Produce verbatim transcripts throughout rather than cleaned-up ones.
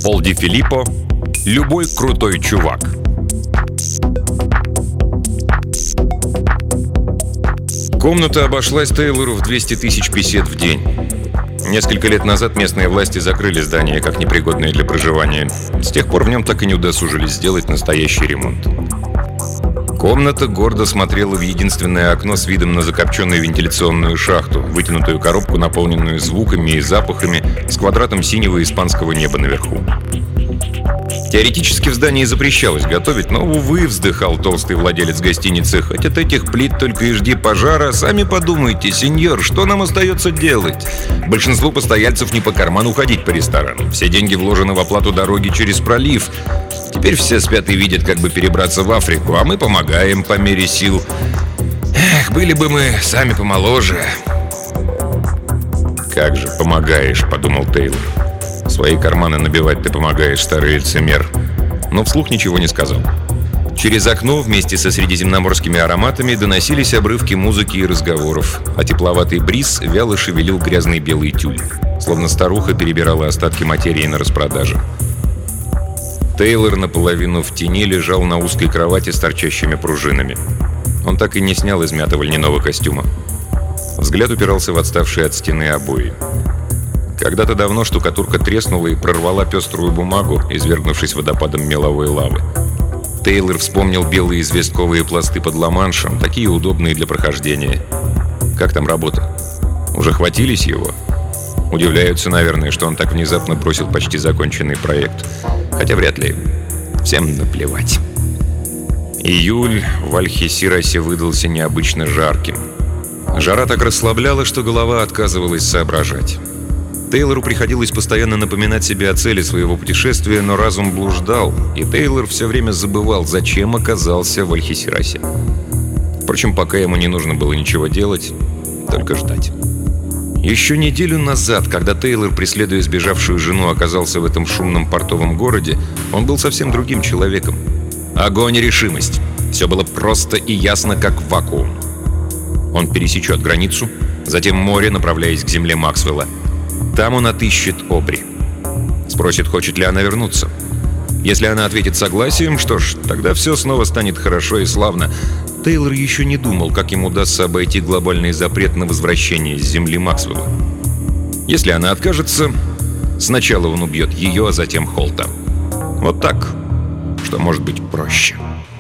Пол Ди Филиппо, любой крутой чувак. Комната обошлась Тейлору в двести тысяч песет в день. Несколько лет назад местные власти закрыли здание как непригодное для проживания. С тех пор в нем так и не удосужились сделать настоящий ремонт. Комната гордо смотрела в единственное окно с видом на закопченную вентиляционную шахту, вытянутую коробку, наполненную звуками и запахами, с квадратом синего испанского неба наверху. Теоретически в здании запрещалось готовить, но, увы, вздыхал толстый владелец гостиницы. Хоть от этих плит только и жди пожара. Сами подумайте, сеньор, что нам остается делать? Большинству постояльцев не по карману ходить по ресторанам. Все деньги вложены в оплату дороги через пролив. Теперь все спят и видят, как бы перебраться в Африку, а мы помогаем по мере сил. Эх, были бы мы сами помоложе. «Как же помогаешь», — подумал Тейлор. «Свои карманы набивать ты помогаешь, старый лицемер». Но вслух ничего не сказал. Через окно вместе со средиземноморскими ароматами доносились обрывки музыки и разговоров, а тепловатый бриз вяло шевелил грязный белый тюль, словно старуха перебирала остатки материи на распродаже. Тейлор наполовину в тени лежал на узкой кровати с торчащими пружинами. Он так и не снял измятого льняного костюма. Взгляд упирался в отставшие от стены обои. Когда-то давно штукатурка треснула и прорвала пеструю бумагу, извергнувшись водопадом меловой лавы. Тейлор вспомнил белые известковые пласты под Ла-Маншем, такие удобные для прохождения. Как там работа? Уже хватились его? Удивляются, наверное, что он так внезапно бросил почти законченный проект. Хотя вряд ли. Всем наплевать. Июль в Альхесирасе выдался необычно жарким. Жара так расслабляла, что голова отказывалась соображать. Тейлору приходилось постоянно напоминать себе о цели своего путешествия, но разум блуждал, и Тейлор все время забывал, зачем оказался в Альхесирасе. Впрочем, пока ему не нужно было ничего делать, только ждать. Еще неделю назад, когда Тейлор, преследуя сбежавшую жену, оказался в этом шумном портовом городе, он был совсем другим человеком. Огонь и решимость. Все было просто и ясно, как вакуум. Он пересечет границу, затем море, направляясь к земле Максвелла. Там он отыщет Обри. Спросит, хочет ли она вернуться. Если она ответит согласием, что ж, тогда все снова станет хорошо и славно. Тейлор еще не думал, как ему удастся обойти глобальный запрет на возвращение с земли Максвелла. Если она откажется, сначала он убьет ее, а затем Холта. Вот так, что может быть проще.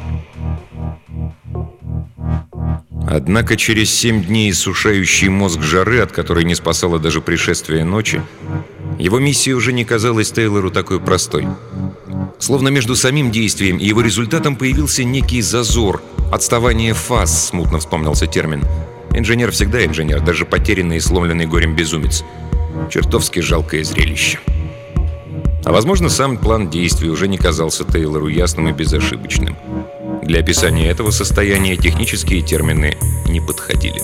Однако через семь дней иссушающий мозг жары, от которой не спасало даже пришествие ночи, его миссия уже не казалась Тейлору такой простой. Словно между самим действием и его результатом появился некий зазор, отставание фаз, смутно вспомнился термин. Инженер всегда инженер, даже потерянный и сломленный горем безумец. Чертовски жалкое зрелище. А возможно, сам план действий уже не казался Тейлору ясным и безошибочным. Для описания этого состояния технические термины не подходили.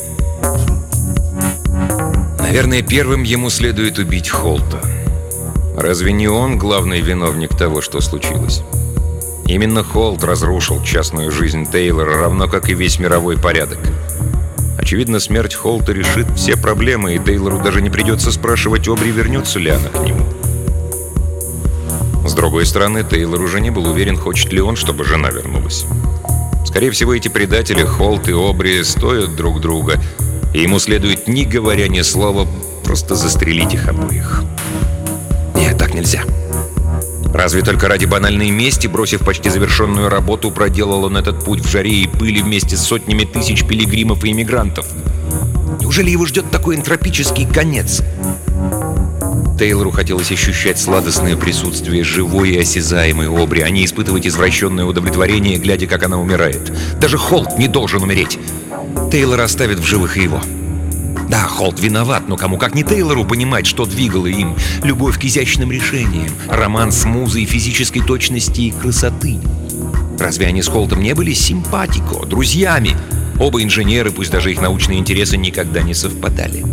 Наверное, первым ему следует убить Холта. Разве не он главный виновник того, что случилось? Именно Холт разрушил частную жизнь Тейлора, равно как и весь мировой порядок. Очевидно, смерть Холта решит все проблемы, и Тейлору даже не придется спрашивать Обри, вернется ли она к нему. С другой стороны, Тейлор уже не был уверен, хочет ли он, чтобы жена вернулась. Скорее всего, эти предатели, Холт и Обри, стоят друг друга, и ему следует, не говоря ни слова, просто застрелить их обоих. Нет, так нельзя. Разве только ради банальной мести, бросив почти завершенную работу, проделал он этот путь в жаре и пыли вместе с сотнями тысяч пилигримов и иммигрантов? Неужели его ждет такой энтропический конец? Тейлору хотелось ощущать сладостное присутствие живой и осязаемой Обри, а не испытывать извращенное удовлетворение, глядя, как она умирает. Даже Холт не должен умереть. Тейлор оставит в живых и его. Да, Холт виноват, но кому как не Тейлору понимать, что двигало им. Любовь к изящным решениям, роман с музой физической точности и красоты. Разве они с Холтом не были симпатико, друзьями? Оба инженеры, пусть даже их научные интересы никогда не совпадали.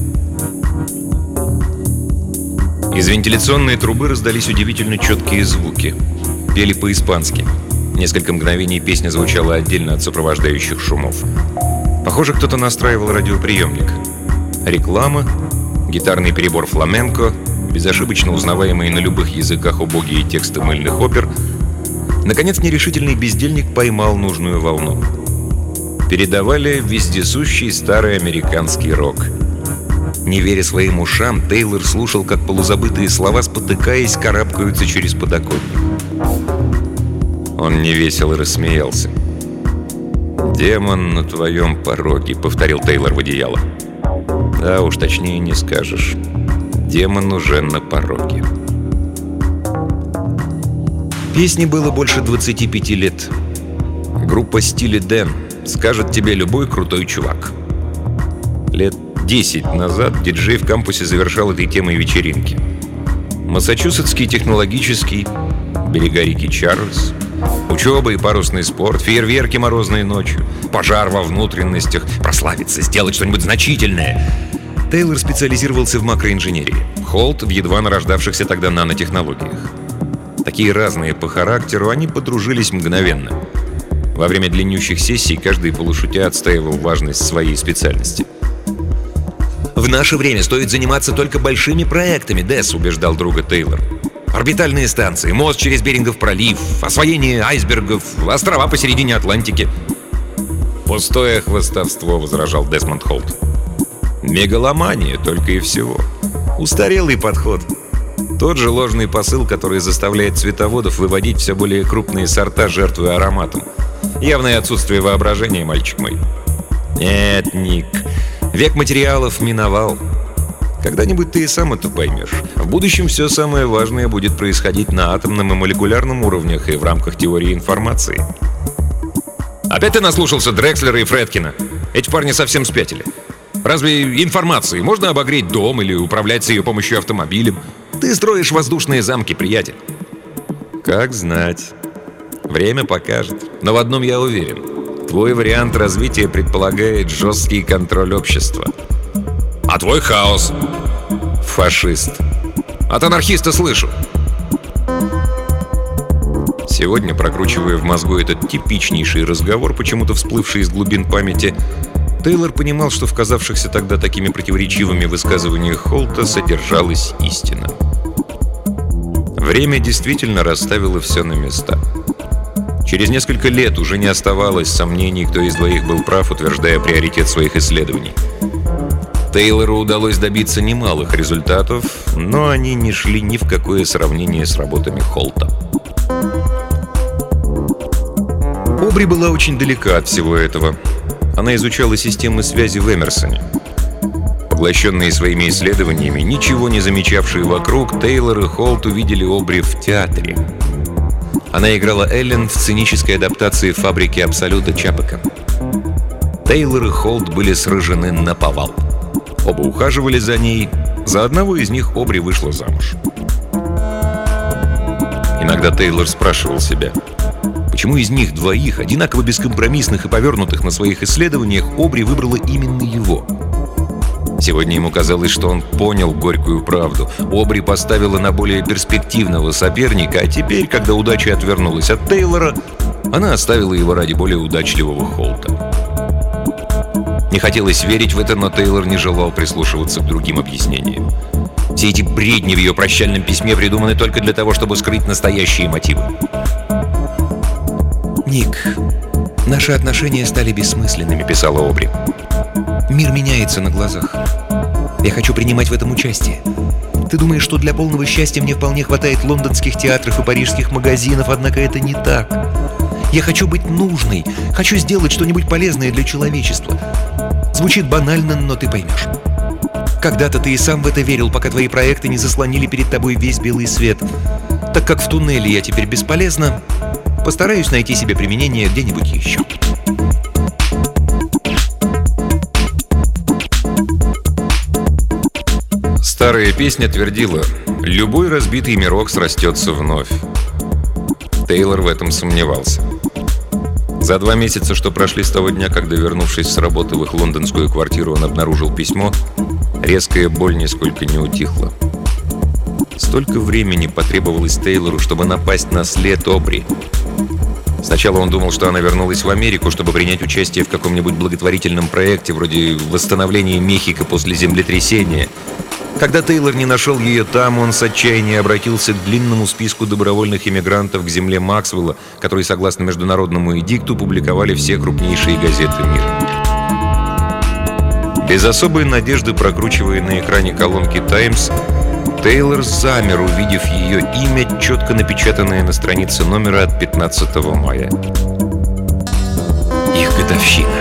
Из вентиляционной трубы раздались удивительно четкие звуки. Пели по-испански. Несколько мгновений песня звучала отдельно от сопровождающих шумов. Похоже, кто-то настраивал радиоприемник. Реклама, гитарный перебор фламенко, безошибочно узнаваемые на любых языках убогие тексты мыльных опер, наконец нерешительный бездельник поймал нужную волну. Передавали вездесущий старый американский рок. Не веря своим ушам, Тейлор слушал, как полузабытые слова, спотыкаясь, карабкаются через подоконник. Он невесело рассмеялся. «Демон на твоем пороге», — повторил Тейлор в одеяло. «Да уж, точнее не скажешь. Демон уже на пороге». Песне было больше двадцати пяти лет. Группа Steely Dan скажет тебе любой крутой чувак. Лет десять назад диджей в кампусе завершал этой темой вечеринки. Массачусетский технологический, берега реки Чарльз, учеба и парусный спорт, фейерверки морозной ночью, пожар во внутренностях, прославиться, сделать что-нибудь значительное. Тейлор специализировался в макроинженерии, Холт в едва нарождавшихся тогда нанотехнологиях. Такие разные по характеру, они подружились мгновенно. Во время длиннющих сессий каждый полушутя отстаивал важность своей специальности. «В наше время стоит заниматься только большими проектами, Дэс», — убеждал друга Тейлор. «Орбитальные станции, мост через Берингов пролив, освоение айсбергов, острова посередине Атлантики». «Пустое хвастовство», — возражал Десмонд Холт. «Мегаломания только и всего. Устарелый подход. Тот же ложный посыл, который заставляет цветоводов выводить все более крупные сорта, жертвуя ароматом. Явное отсутствие воображения, мальчик мой». «Нет, Ник, век материалов миновал. Когда-нибудь ты и сам это поймешь. В будущем все самое важное будет происходить на атомном и молекулярном уровнях и в рамках теории информации». «Опять ты наслушался Дрекслера и Фредкина? Эти парни совсем спятили. Разве информацией можно обогреть дом или управлять с ее помощью автомобилем? Ты строишь воздушные замки, приятель». «Как знать. Время покажет. Но в одном я уверен. Твой вариант развития предполагает жесткий контроль общества». «А твой хаос?» «Фашист. От анархиста слышу». Сегодня, прокручивая в мозгу этот типичнейший разговор, почему-то всплывший из глубин памяти, Тейлор понимал, что в казавшихся тогда такими противоречивыми высказываниях Холта содержалась истина. Время действительно расставило все на места. Через несколько лет уже не оставалось сомнений, кто из двоих был прав, утверждая приоритет своих исследований. Тейлору удалось добиться немалых результатов, но они не шли ни в какое сравнение с работами Холта. Обри была очень далека от всего этого. Она изучала системы связи в Эмерсоне. Поглощенные своими исследованиями, ничего не замечавшие вокруг, Тейлор и Холт увидели Обри в театре. Она играла Эллен в сценической адаптации «Фабрики Абсолюта» Чапека. Тейлор и Холт были сражены наповал. Оба ухаживали за ней. За одного из них Обри вышла замуж. Иногда Тейлор спрашивал себя, почему из них двоих, одинаково бескомпромиссных и повернутых на своих исследованиях, Обри выбрала именно его. Сегодня ему казалось, что он понял горькую правду. Обри поставила на более перспективного соперника, а теперь, когда удача отвернулась от Тейлора, она оставила его ради более удачливого Холта. Не хотелось верить в это, но Тейлор не желал прислушиваться к другим объяснениям. Все эти бредни в ее прощальном письме придуманы только для того, чтобы скрыть настоящие мотивы. «Ник, наши отношения стали бессмысленными», — писала Обри. «Мир меняется на глазах. Я хочу принимать в этом участие. Ты думаешь, что для полного счастья мне вполне хватает лондонских театров и парижских магазинов, однако это не так. Я хочу быть нужной, хочу сделать что-нибудь полезное для человечества. Звучит банально, но ты поймешь. Когда-то ты и сам в это верил, пока твои проекты не заслонили перед тобой весь белый свет. Так как в туннеле я теперь бесполезна, постараюсь найти себе применение где-нибудь еще». Старая песня твердила: «Любой разбитый мирок срастется вновь». Тейлор в этом сомневался. За два месяца, что прошли с того дня, когда, вернувшись с работы в их лондонскую квартиру, он обнаружил письмо, резкая боль нисколько не утихла. Столько времени потребовалось Тейлору, чтобы напасть на след Обри. Сначала он думал, что она вернулась в Америку, чтобы принять участие в каком-нибудь благотворительном проекте, вроде восстановления Мехико после землетрясения. Когда Тейлор не нашел ее там, он с отчаянием обратился к длинному списку добровольных эмигрантов к земле Максвелла, которые, согласно международному эдикту, публиковали все крупнейшие газеты мира. Без особой надежды, прокручивая на экране колонки «Таймс», Тейлор замер, увидев ее имя, четко напечатанное на странице номера от пятнадцатого мая. Их годовщина.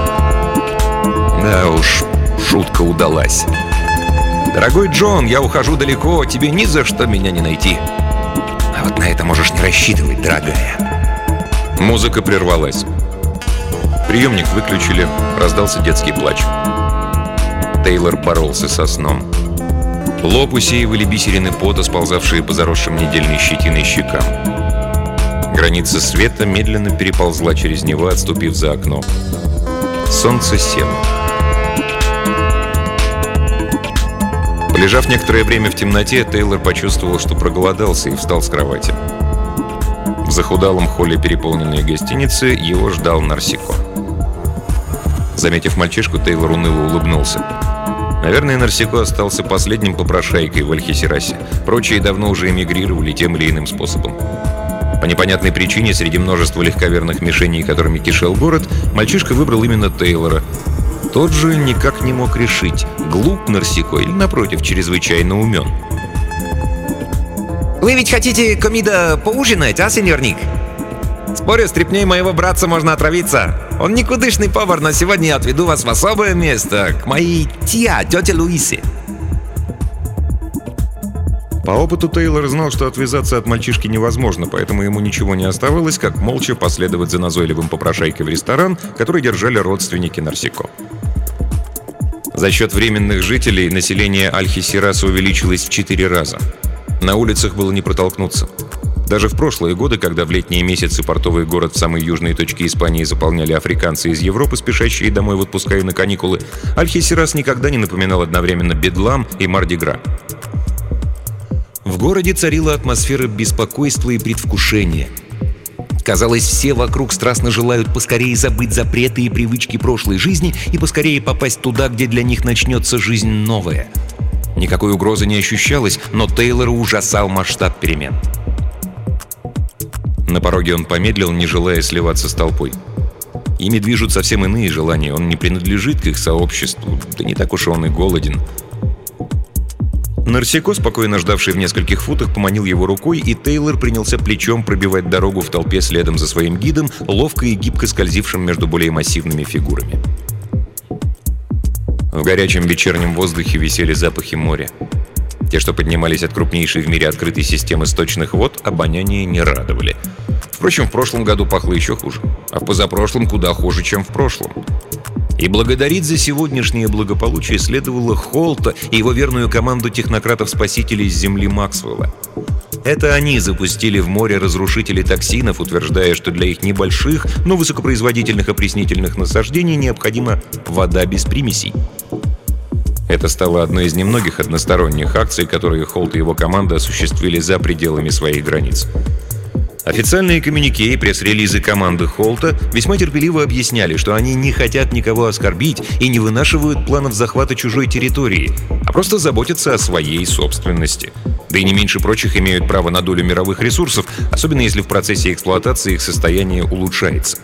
Да уж, шутка удалась. «Дорогой Джон, я ухожу далеко, тебе ни за что меня не найти». «А вот на это можешь не рассчитывать, дорогая». Музыка прервалась. Приемник выключили, раздался детский плач. Тейлор боролся со сном. Лоб усеивали бисерины пота, сползавшие по заросшим недельной щетиной щекам. Граница света медленно переползла через него, отступив за окно. Солнце село. Полежав некоторое время в темноте, Тейлор почувствовал, что проголодался, и встал с кровати. В захудалом холле переполненной гостиницы его ждал Нарсико. Заметив мальчишку, Тейлор уныло улыбнулся. Наверное, Нарсико остался последним попрошайкой в Альхисирасе. Прочие давно уже эмигрировали тем или иным способом. По непонятной причине, среди множества легковерных мишеней, которыми кишел город, мальчишка выбрал именно Тейлора. Тот же никак не мог решить, глуп Нарсико или, напротив, чрезвычайно умен. «Вы ведь хотите, комида, поужинать, а, сеньор Ник? Спорю, стряпней моего братца можно отравиться. Он никудышный повар, но сегодня я отведу вас в особое место, к моей тиа, тете Луисе». По опыту Тейлор знал, что отвязаться от мальчишки невозможно, поэтому ему ничего не оставалось, как молча последовать за назойливым попрошайкой в ресторан, который держали родственники Нарсико. За счет временных жителей население Альхисираса увеличилось в четыре раза. На улицах было не протолкнуться. Даже в прошлые годы, когда в летние месяцы портовый город в самой южной точке Испании заполняли африканцы из Европы, спешащие домой в отпуска и на каникулы, Альхисирас никогда не напоминал одновременно Бедлам и Марди-Гра. В городе царила атмосфера беспокойства и предвкушения. Казалось, все вокруг страстно желают поскорее забыть запреты и привычки прошлой жизни и поскорее попасть туда, где для них начнется жизнь новая. Никакой угрозы не ощущалось, но Тейлора ужасал масштаб перемен. На пороге он помедлил, не желая сливаться с толпой. Ими движут совсем иные желания, он не принадлежит к их сообществу, да не так уж он и голоден. Нарсико, спокойно ждавший в нескольких футах, поманил его рукой, и Тейлор принялся плечом пробивать дорогу в толпе следом за своим гидом, ловко и гибко скользившим между более массивными фигурами. В горячем вечернем воздухе висели запахи моря. Те, что поднимались от крупнейшей в мире открытой системы сточных вод, обоняние не радовали. Впрочем, в прошлом году пахло еще хуже, а в позапрошлом куда хуже, чем в прошлом. И благодарить за сегодняшнее благополучие следовало Холта и его верную команду технократов-спасителей с земли Максвелла. Это они запустили в море разрушители токсинов, утверждая, что для их небольших, но высокопроизводительных опреснительных насаждений необходима вода без примесей. Это стало одной из немногих односторонних акций, которые Холт и его команда осуществили за пределами своих границ. Официальные коммюнике и пресс-релизы команды Холта весьма терпеливо объясняли, что они не хотят никого оскорбить и не вынашивают планов захвата чужой территории, а просто заботятся о своей собственности. Да и не меньше прочих имеют право на долю мировых ресурсов, особенно если в процессе эксплуатации их состояние улучшается.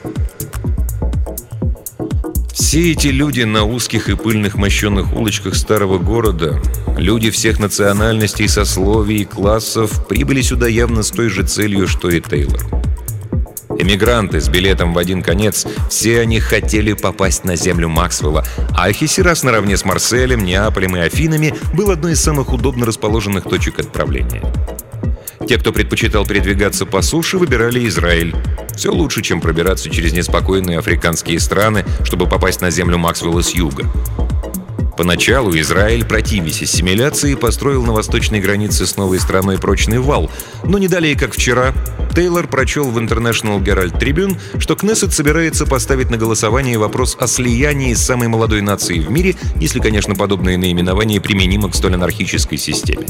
Все эти люди на узких и пыльных мощенных улочках старого города, люди всех национальностей, сословий и классов, прибыли сюда явно с той же целью, что и Тейлор. Эмигранты с билетом в один конец, все они хотели попасть на землю Максвелла, а Альхисирас наравне с Марселем, Неаполем и Афинами был одной из самых удобно расположенных точек отправления. Те, кто предпочитал передвигаться по суше, выбирали Израиль. Все лучше, чем пробираться через неспокойные африканские страны, чтобы попасть на землю Максвелла с юга. Поначалу Израиль, противясь ассимиляции, построил на восточной границе с новой страной прочный вал, но не далее, как вчера, Тейлор прочел в International Herald Tribune, что Кнессет собирается поставить на голосование вопрос о слиянии с самой молодой нацией в мире, если, конечно, подобное наименование применимо к столь анархической системе.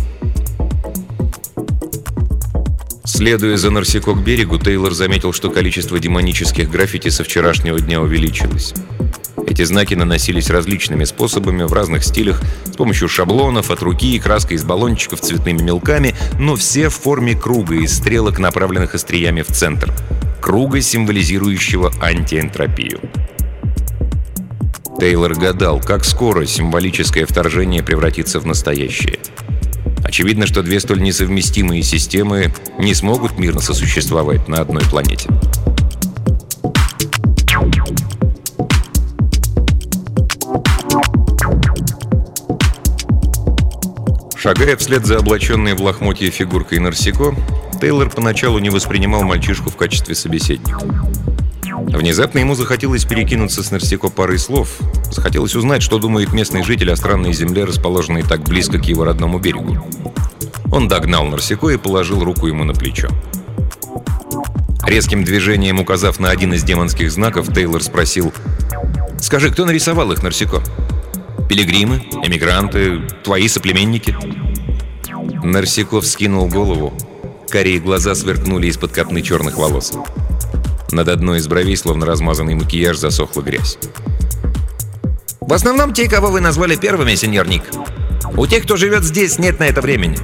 Следуя за Нарсико к берегу, Тейлор заметил, что количество демонических граффити со вчерашнего дня увеличилось. Эти знаки наносились различными способами, в разных стилях, с помощью шаблонов, от руки, краской из баллончиков, цветными мелками, но все в форме круга из стрелок, направленных остриями в центр. Круга, символизирующего антиэнтропию. Тейлор гадал, как скоро символическое вторжение превратится в настоящее. Очевидно, что две столь несовместимые системы не смогут мирно сосуществовать на одной планете. Шагая вслед за облаченной в лохмотье фигуркой Нарсико, Тейлор поначалу не воспринимал мальчишку в качестве собеседника. Внезапно ему захотелось перекинуться с Нарсико парой слов. Захотелось узнать, что думает местный житель о странной земле, расположенной так близко к его родному берегу. Он догнал Нарсико и положил руку ему на плечо. Резким движением указав на один из демонских знаков, Тейлор спросил: «Скажи, кто нарисовал их, Нарсико? Пилигримы? Эмигранты? Твои соплеменники?» Нарсико вскинул голову. Карие глаза сверкнули из-под копны черных волос. Над одной из бровей, словно размазанный макияж, засохла грязь. «В основном те, кого вы назвали первыми, сеньор Ник. У тех, кто живет здесь, нет на это времени».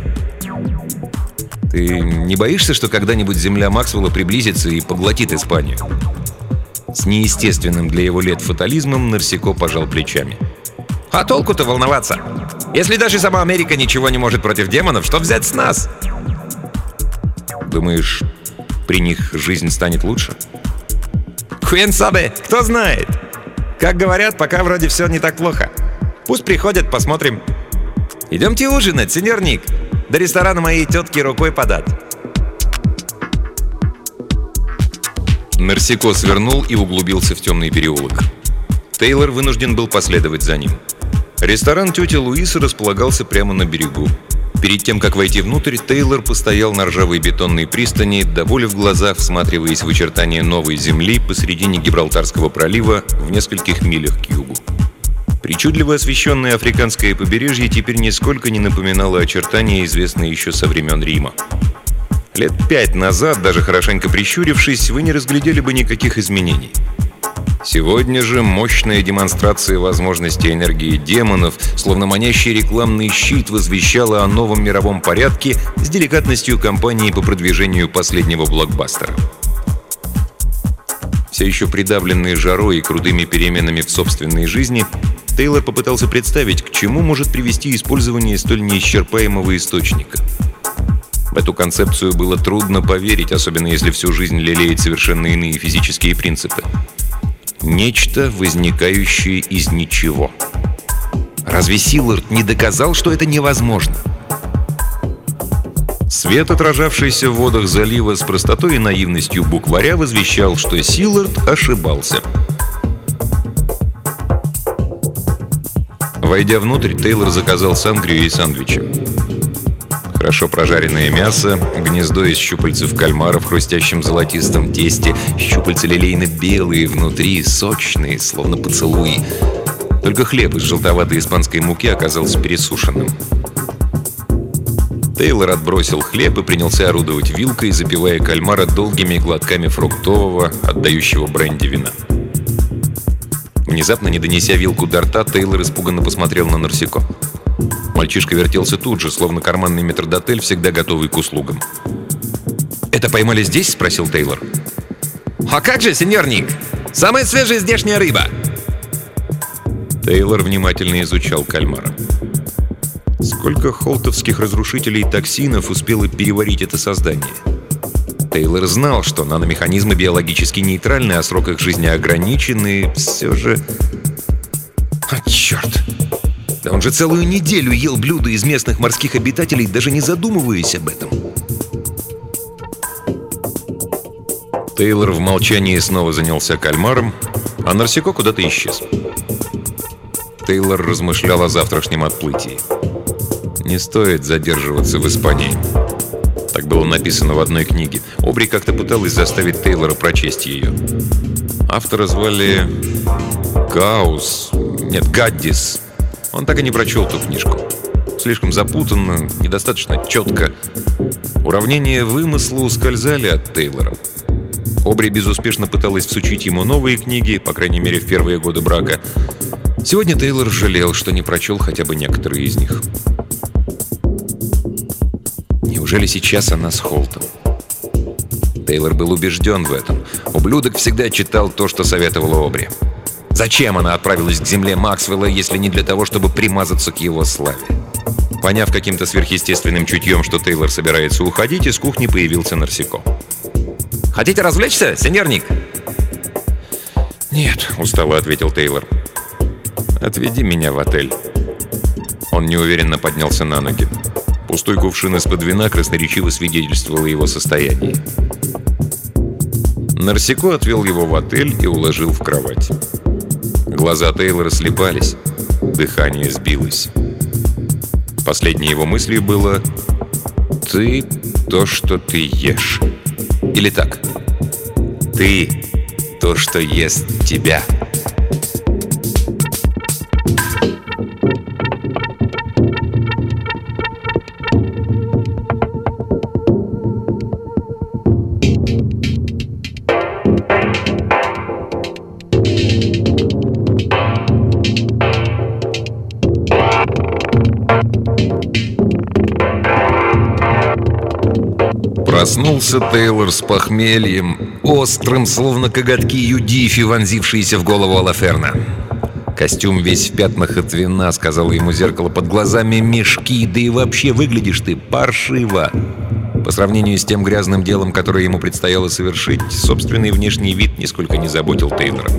«Ты не боишься, что когда-нибудь земля Максвелла приблизится и поглотит Испанию?» С неестественным для его лет фатализмом Нарсико пожал плечами. «А толку-то волноваться? Если даже сама Америка ничего не может против демонов, что взять с нас?» «Думаешь, при них жизнь станет лучше?» «Хуэн сабе, кто знает? Как говорят, пока вроде все не так плохо. Пусть приходят, посмотрим. Идемте ужинать, сеньор Ник. До ресторана моей тетки рукой подат». Нарсико свернул и углубился в темный переулок. Тейлор вынужден был последовать за ним. Ресторан тети Луисы располагался прямо на берегу. Перед тем, как войти внутрь, Тейлор постоял на ржавой бетонной пристани, до боли в глазах всматриваясь в очертания новой земли посредине Гибралтарского пролива в нескольких милях к югу. Причудливо освещенное африканское побережье теперь нисколько не напоминало очертания, известные еще со времен Рима. Лет пять назад, даже хорошенько прищурившись, вы не разглядели бы никаких изменений. Сегодня же мощная демонстрация возможностей энергии демонов, словно манящий рекламный щит, возвещала о новом мировом порядке с деликатностью компании по продвижению последнего блокбастера. Все еще придавленный жарой и крутыми переменами в собственной жизни, Тейлор попытался представить, к чему может привести использование столь неисчерпаемого источника. В эту концепцию было трудно поверить, особенно если всю жизнь лелеять совершенно иные физические принципы. Нечто, возникающее из ничего. Разве Силлард не доказал, что это невозможно? Свет, отражавшийся в водах залива с простотой и наивностью букваря, возвещал, что Силлард ошибался. Войдя внутрь, Тейлор заказал сангрию и сэндвичи. Хорошо прожаренное мясо, гнездо из щупальцев кальмара в хрустящем золотистом тесте, щупальца лилейно-белые внутри, сочные, словно поцелуи. Только хлеб из желтоватой испанской муки оказался пересушенным. Тейлор отбросил хлеб и принялся орудовать вилкой, запивая кальмара долгими глотками фруктового, отдающего бренди вина. Внезапно, не донеся вилку до рта, Тейлор испуганно посмотрел на Нарсико. Мальчишка вертелся тут же, словно карманный метрдотель, всегда готовый к услугам. «Это поймали здесь?» — спросил Тейлор. «А как же, сеньор Ник? Самая свежая здешняя рыба!» Тейлор внимательно изучал кальмара. Сколько холтовских разрушителей токсинов успело переварить это создание? Тейлор знал, что наномеханизмы биологически нейтральны, а срок их жизни ограничен, и все же... А, черт! Да он же целую неделю ел блюда из местных морских обитателей, даже не задумываясь об этом. Тейлор в молчании снова занялся кальмаром, а Нарсико куда-то исчез. Тейлор размышлял о завтрашнем отплытии. Не стоит задерживаться в Испании. Так было написано в одной книге. Обри как-то пыталась заставить Тейлора прочесть ее. Автора звали Гаус. Нет, Гаддис. Он так и не прочел ту книжку. Слишком запутанно, недостаточно четко. Уравнения вымысла ускользали от Тейлора. Обри безуспешно пыталась всучить ему новые книги, по крайней мере, в первые годы брака. Сегодня Тейлор жалел, что не прочел хотя бы некоторые из них. Неужели сейчас она с Холтом? Тейлор был убежден в этом. Ублюдок всегда читал то, что советовала Обри. Зачем она отправилась к земле Максвелла, если не для того, чтобы примазаться к его славе? Поняв каким-то сверхъестественным чутьем, что Тейлор собирается уходить, из кухни появился Нарсико. «Хотите развлечься, сеньор Ник?» «Нет», — устало ответил Тейлор. «Отведи меня в отель». Он неуверенно поднялся на ноги. Пустой кувшин из-под вина красноречиво свидетельствовал о его состоянии. Нарсико отвел его в отель и уложил в кровать. Глаза Тейлора слепались, дыхание сбилось. Последней его мыслью было: «Ты — то, что ты ешь». Или так: «Ты — то, что ест тебя». Проснулся Тейлор с похмельем, острым, словно коготки Юдифи, вонзившиеся в голову Алаферна. «Костюм весь в пятнах от вина», — сказала ему зеркало, — «под глазами мешки, да и вообще выглядишь ты паршиво». По сравнению с тем грязным делом, которое ему предстояло совершить, собственный внешний вид нисколько не заботил Тейлора.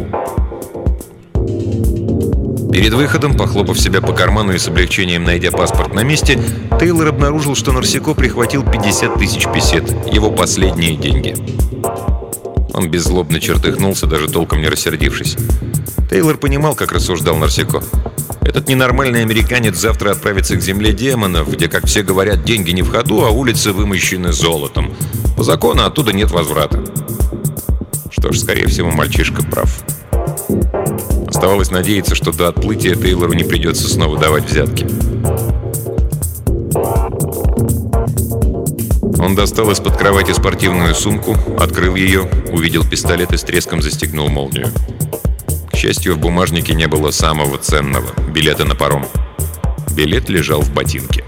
Перед выходом, похлопав себя по карману и с облегчением найдя паспорт на месте, Тейлор обнаружил, что Нарсико прихватил пятьдесят тысяч песет, его последние деньги. Он беззлобно чертыхнулся, даже толком не рассердившись. Тейлор понимал, как рассуждал Нарсико. Этот ненормальный американец завтра отправится к земле демонов, где, как все говорят, деньги не в ходу, а улицы вымощены золотом. По закону оттуда нет возврата. Что ж, скорее всего, мальчишка прав. Оставалось надеяться, что до отплытия Тейлору не придется снова давать взятки. Он достал из-под кровати спортивную сумку, открыл ее, увидел пистолет и с треском застегнул молнию. К счастью, в бумажнике не было самого ценного — билета на паром. Билет лежал в ботинке.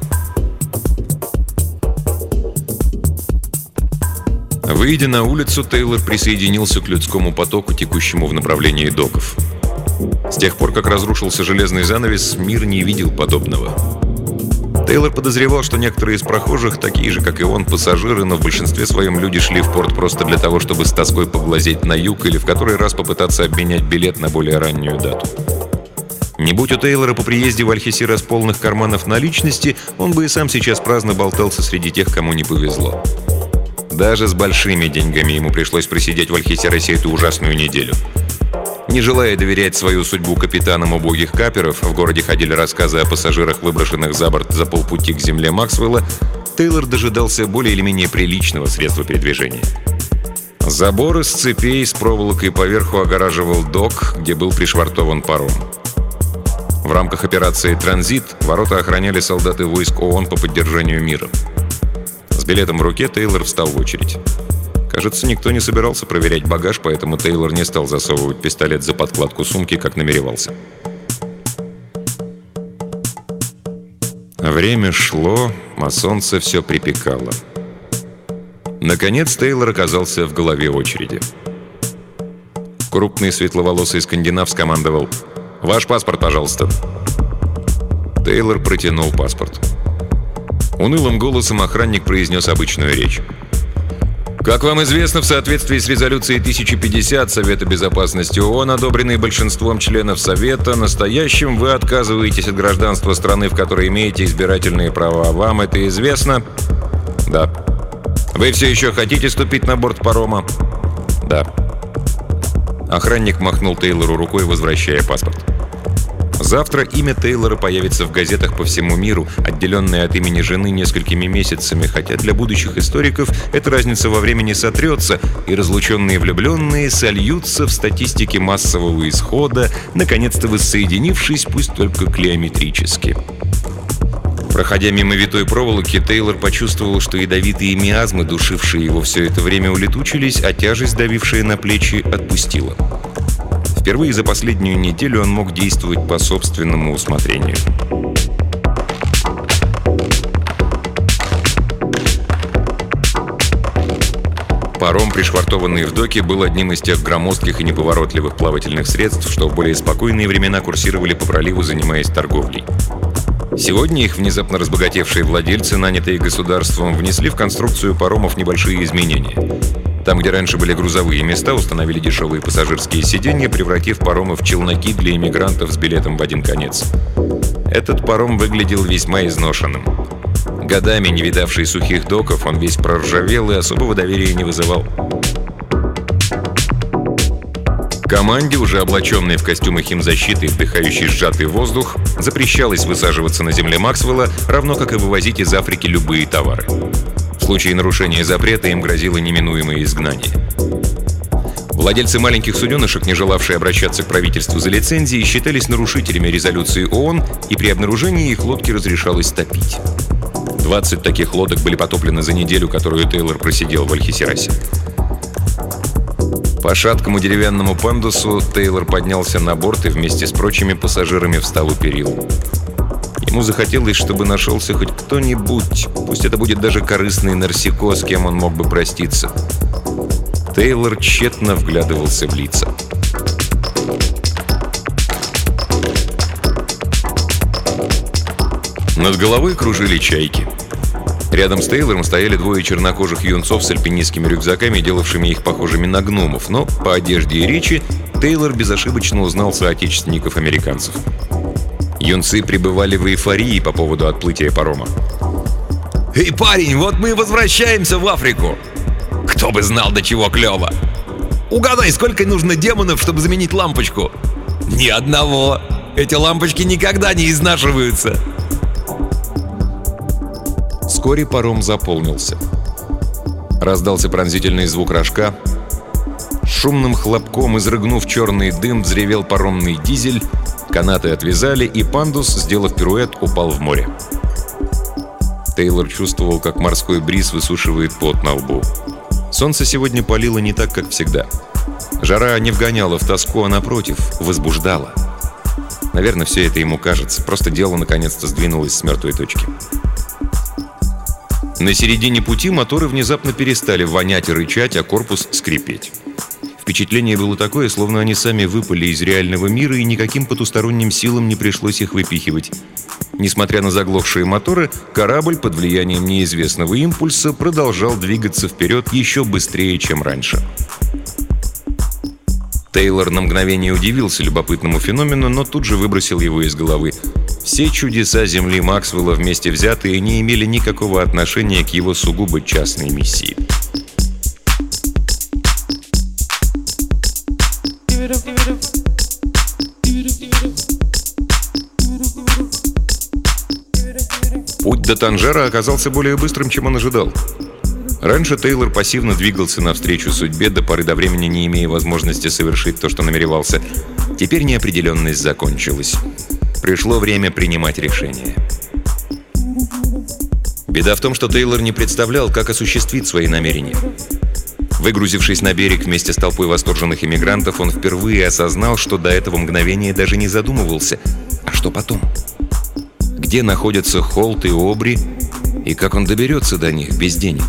Выйдя на улицу, Тейлор присоединился к людскому потоку, текущему в направлении доков. С тех пор, как разрушился железный занавес, мир не видел подобного. Тейлор подозревал, что некоторые из прохожих, такие же, как и он, пассажиры, но в большинстве своем люди шли в порт просто для того, чтобы с тоской поглазеть на юг или в который раз попытаться обменять билет на более раннюю дату. Не будь у Тейлора по приезде в Альхесирас полных карманов наличности, он бы и сам сейчас праздно болтался среди тех, кому не повезло. Даже с большими деньгами ему пришлось просидеть в Альхесирасе эту ужасную неделю. Не желая доверять свою судьбу капитанам убогих каперов, в городе ходили рассказы о пассажирах, выброшенных за борт за полпути к земле Максвелла, Тейлор дожидался более или менее приличного средства передвижения. Забор из цепей с проволокой поверху огораживал док, где был пришвартован паром. В рамках операции «Транзит» ворота охраняли солдаты войск ООН по поддержанию мира. С билетом в руке Тейлор встал в очередь. Кажется, никто не собирался проверять багаж, поэтому Тейлор не стал засовывать пистолет за подкладку сумки, как намеревался. Время шло, а солнце все припекало. Наконец Тейлор оказался в голове очереди. Крупный светловолосый скандинав скомандовал: «Ваш паспорт, пожалуйста». Тейлор протянул паспорт. Унылым голосом охранник произнес обычную речь. «Как вам известно, в соответствии с резолюцией тысяча пятьдесят Совета Безопасности ООН, одобренной большинством членов Совета, настоящим вы отказываетесь от гражданства страны, в которой имеете избирательные права. Вам это известно?» «Да». «Вы все еще хотите ступить на борт парома?» «Да». Охранник махнул Тейлору рукой, возвращая паспорт. Завтра имя Тейлора появится в газетах по всему миру, отделенное от имени жены несколькими месяцами, хотя для будущих историков эта разница во времени сотрется, и разлученные влюбленные сольются в статистике массового исхода, наконец-то воссоединившись, пусть только клеометрически. Проходя мимо витой проволоки, Тейлор почувствовал, что ядовитые миазмы, душившие его все это время, улетучились, а тяжесть, давившая на плечи, отпустила. Впервые за последнюю неделю он мог действовать по собственному усмотрению. Паром, пришвартованный в доке, был одним из тех громоздких и неповоротливых плавательных средств, что в более спокойные времена курсировали по проливу, занимаясь торговлей. Сегодня их внезапно разбогатевшие владельцы, нанятые государством, внесли в конструкцию паромов небольшие изменения. Там, где раньше были грузовые места, установили дешевые пассажирские сиденья, превратив паромы в челноки для иммигрантов с билетом в один конец. Этот паром выглядел весьма изношенным. Годами не видавший сухих доков, он весь проржавел и особого доверия не вызывал. Команде, уже облаченной в костюмы химзащиты и вдыхающей сжатый воздух, запрещалось высаживаться на земле Максвелла, равно как и вывозить из Африки любые товары. В случае нарушения запрета им грозило неминуемое изгнание. Владельцы маленьких суденышек, не желавшие обращаться к правительству за лицензией, считались нарушителями резолюции ООН, и при обнаружении их лодки разрешалось топить. двадцать таких лодок были потоплены за неделю, которую Тейлор просидел в Альхисирасе. По шаткому деревянному пандусу Тейлор поднялся на борт и вместе с прочими пассажирами встал у перил. Ему захотелось, чтобы нашелся хоть кто-нибудь, пусть это будет даже корыстный Нарсико, с кем он мог бы проститься. Тейлор тщетно вглядывался в лица. Над головой кружили чайки. Рядом с Тейлором стояли двое чернокожих юнцов с альпинистскими рюкзаками, делавшими их похожими на гномов, но по одежде и речи Тейлор безошибочно узнал соотечественников-американцев. Юнцы пребывали в эйфории по поводу отплытия парома. «Эй, парень, вот мы и возвращаемся в Африку! Кто бы знал, до чего клево! Угадай, сколько нужно демонов, чтобы заменить лампочку?» «Ни одного! Эти лампочки никогда не изнашиваются!» Вскоре паром заполнился. Раздался пронзительный звук рожка. Шумным хлопком, изрыгнув черный дым, взревел паромный дизель, канаты отвязали, и пандус, сделав пируэт, упал в море. Тейлор чувствовал, как морской бриз высушивает пот на лбу. Солнце сегодня палило не так, как всегда. Жара не вгоняла в тоску, а напротив, возбуждала. Наверное, все это ему кажется. Просто дело наконец-то сдвинулось с мертвой точки. На середине пути моторы внезапно перестали вонять и рычать, а корпус скрипеть. Впечатление было такое, словно они сами выпали из реального мира, и никаким потусторонним силам не пришлось их выпихивать. Несмотря на заглохшие моторы, корабль под влиянием неизвестного импульса продолжал двигаться вперед еще быстрее, чем раньше. Тейлор на мгновение удивился любопытному феномену, но тут же выбросил его из головы. Все чудеса Земли Максвелла вместе взятые не имели никакого отношения к его сугубо частной миссии. Путь до Танжера оказался более быстрым, чем он ожидал. Раньше Тейлор пассивно двигался навстречу судьбе, до поры до времени не имея возможности совершить то, что намеревался. Теперь неопределенность закончилась. Пришло время принимать решение. Беда в том, что Тейлор не представлял, как осуществить свои намерения. Выгрузившись на берег вместе с толпой восторженных иммигрантов, он впервые осознал, что до этого мгновения даже не задумывался. А что потом? Где находятся Холт и Обри, и как он доберется до них без денег?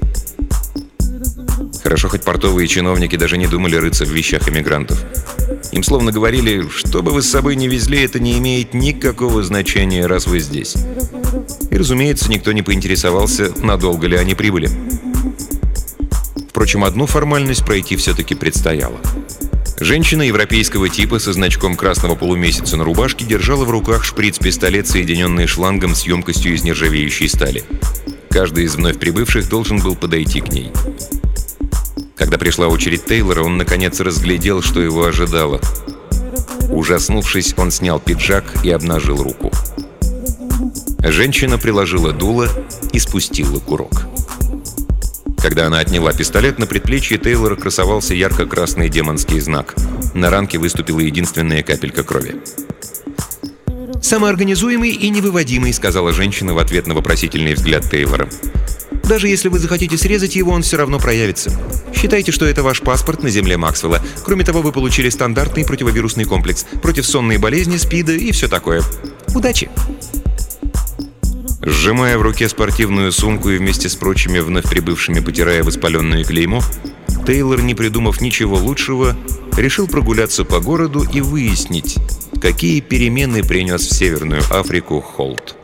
Хорошо, хоть портовые чиновники даже не думали рыться в вещах иммигрантов. Им словно говорили, что бы вы с собой ни везли, это не имеет никакого значения, раз вы здесь. И, разумеется, никто не поинтересовался, надолго ли они прибыли. Впрочем, одну формальность пройти все-таки предстояло. Женщина европейского типа со значком красного полумесяца на рубашке держала в руках шприц-пистолет, соединенный шлангом с емкостью из нержавеющей стали. Каждый из вновь прибывших должен был подойти к ней. Когда пришла очередь Тейлора, он наконец разглядел, что его ожидало. Ужаснувшись, он снял пиджак и обнажил руку. Женщина приложила дуло и спустила курок. Когда она отняла пистолет, на предплечье Тейлора красовался ярко-красный демонский знак. На ранке выступила единственная капелька крови. «Самоорганизуемый и невыводимый», — сказала женщина в ответ на вопросительный взгляд Тейлора. «Даже если вы захотите срезать его, он все равно проявится. Считайте, что это ваш паспорт на земле Максвелла. Кроме того, вы получили стандартный противовирусный комплекс против сонной болезни, СПИДа и все такое. Удачи!» Сжимая в руке спортивную сумку и вместе с прочими вновь прибывшими потирая воспаленное клеймо, Тейлор, не придумав ничего лучшего, решил прогуляться по городу и выяснить, какие перемены принес в Северную Африку Холт.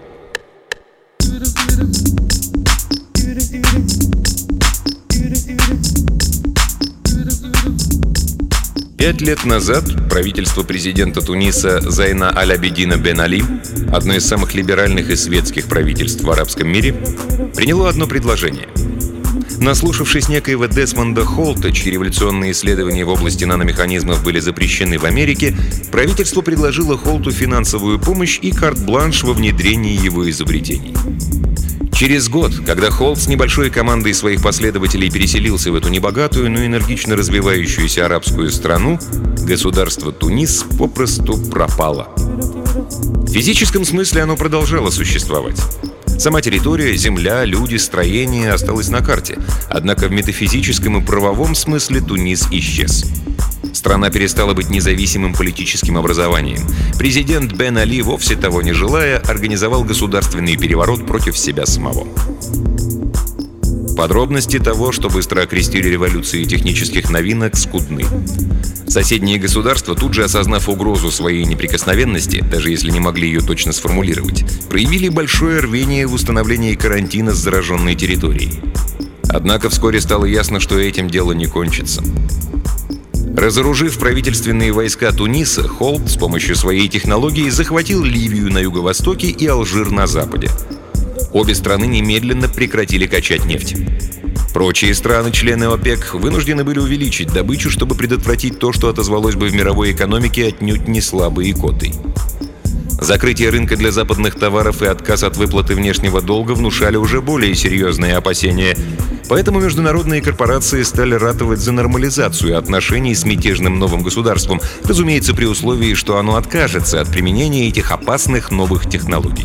Пять лет назад правительство президента Туниса Зайна Аль-Абидина Бен Али, одно из самых либеральных и светских правительств в арабском мире, приняло одно предложение. Наслушавшись некоего Десмонда Холта, чьи революционные исследования в области наномеханизмов были запрещены в Америке, правительство предложило Холту финансовую помощь и карт-бланш во внедрении его изобретений. Через год, когда Холт с небольшой командой своих последователей переселился в эту небогатую, но энергично развивающуюся арабскую страну, государство Тунис попросту пропало. В физическом смысле оно продолжало существовать. Сама территория, земля, люди, строение осталось на карте. Однако в метафизическом и правовом смысле Тунис исчез. Страна перестала быть независимым политическим образованием. Президент Бен Али, вовсе того не желая, организовал государственный переворот против себя самого. Подробности того, что быстро окрестили революцией технических новинок, скудны. Соседние государства, тут же осознав угрозу своей неприкосновенности, даже если не могли ее точно сформулировать, проявили большое рвение в установлении карантина с зараженной территорией. Однако вскоре стало ясно, что этим дело не кончится. Разоружив правительственные войска Туниса, Холт с помощью своей технологии захватил Ливию на юго-востоке и Алжир на западе. Обе страны немедленно прекратили качать нефть. Прочие страны, члены ОПЕК, вынуждены были увеличить добычу, чтобы предотвратить то, что отозвалось бы в мировой экономике отнюдь не слабой икотой. Закрытие рынка для западных товаров и отказ от выплаты внешнего долга внушали уже более серьезные опасения. Поэтому международные корпорации стали ратовать за нормализацию отношений с мятежным новым государством, разумеется, при условии, что оно откажется от применения этих опасных новых технологий.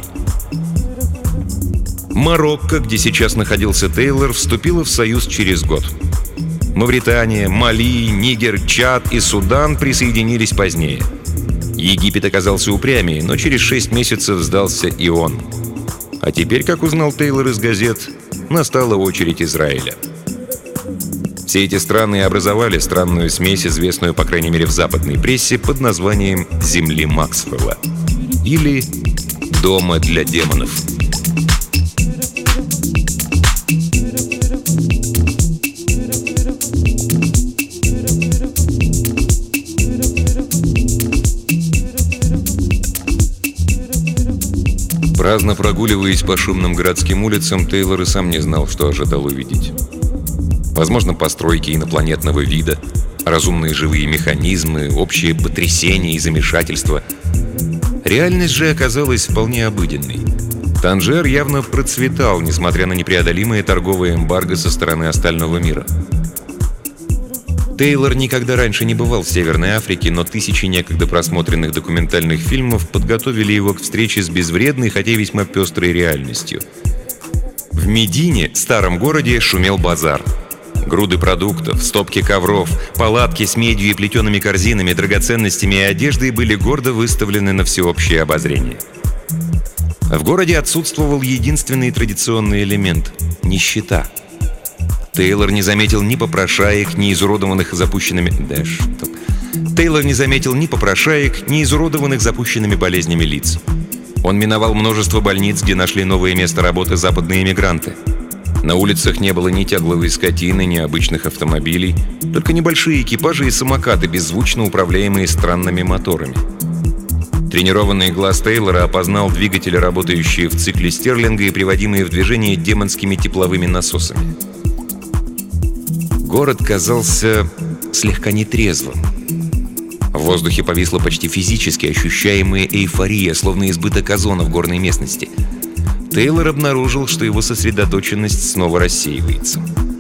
Марокко, где сейчас находился Тейлор, вступила в союз через год. Мавритания, Мали, Нигер, Чад и Судан присоединились позднее. Египет оказался упрямее, но через шесть месяцев сдался и он. А теперь, как узнал Тейлор из газет, настала очередь Израиля. Все эти страны образовали странную смесь, известную, по крайней мере, в западной прессе, под названием «Земли Максвелла» или «Дома для демонов». Праздно прогуливаясь по шумным городским улицам, Тейлор и сам не знал, что ожидал увидеть. Возможно, постройки инопланетного вида, разумные живые механизмы, общее потрясение и замешательство. Реальность же оказалась вполне обыденной. Танжер явно процветал, несмотря на непреодолимое торговое эмбарго со стороны остального мира. Тейлор никогда раньше не бывал в Северной Африке, но тысячи некогда просмотренных документальных фильмов подготовили его к встрече с безвредной, хотя и весьма пестрой реальностью. В Медине, старом городе, шумел базар. Груды продуктов, стопки ковров, палатки с медью и плетеными корзинами, драгоценностями и одеждой были гордо выставлены на всеобщее обозрение. В городе отсутствовал единственный традиционный элемент – нищета. Тейлор не заметил ни попрошаек, ни изуродованных запущенными... Да что... Тейлор не заметил ни попрошаек, ни изуродованных запущенными болезнями лиц. Он миновал множество больниц, где нашли новое место работы западные эмигранты. На улицах не было ни тягловой скотины, ни обычных автомобилей, только небольшие экипажи и самокаты, беззвучно управляемые странными моторами. Тренированный глаз Тейлора опознал двигатели, работающие в цикле Стерлинга и приводимые в движение демонскими тепловыми насосами. Город казался слегка нетрезвым. В воздухе повисла почти физически ощущаемая эйфория, словно избыток озона в горной местности. Тейлор обнаружил, что его сосредоточенность снова рассеивается.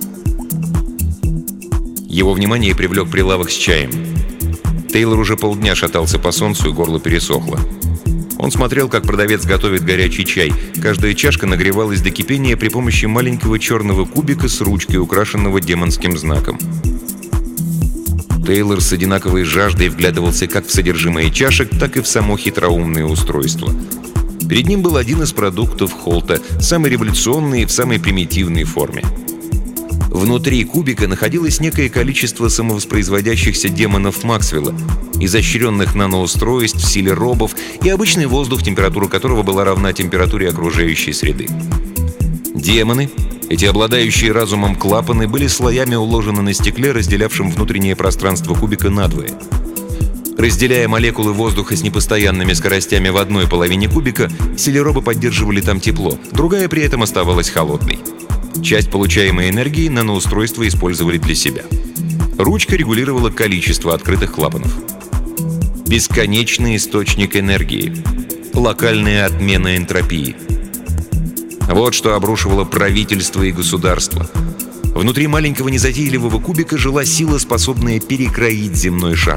Его внимание привлек прилавок с чаем. Тейлор уже полдня шатался по солнцу, и горло пересохло. Он смотрел, как продавец готовит горячий чай. Каждая чашка нагревалась до кипения при помощи маленького черного кубика с ручкой, украшенного демонским знаком. Тейлор с одинаковой жаждой вглядывался как в содержимое чашек, так и в само хитроумное устройство. Перед ним был один из продуктов Холта, самый революционный и в самой примитивной форме. Внутри кубика находилось некое количество самовоспроизводящихся демонов Максвелла, изощренных наноустройств в силе робов и обычный воздух, температура которого была равна температуре окружающей среды. Демоны, эти обладающие разумом клапаны, были слоями уложены на стекле, разделявшем внутреннее пространство кубика надвое. Разделяя молекулы воздуха с непостоянными скоростями в одной половине кубика, селеробы поддерживали там тепло, другая при этом оставалась холодной. Часть получаемой энергии наноустройства использовали для себя. Ручка регулировала количество открытых клапанов. Бесконечный источник энергии. Локальная отмена энтропии. Вот что обрушивало правительство и государство. Внутри маленького незатейливого кубика жила сила, способная перекроить земной шар.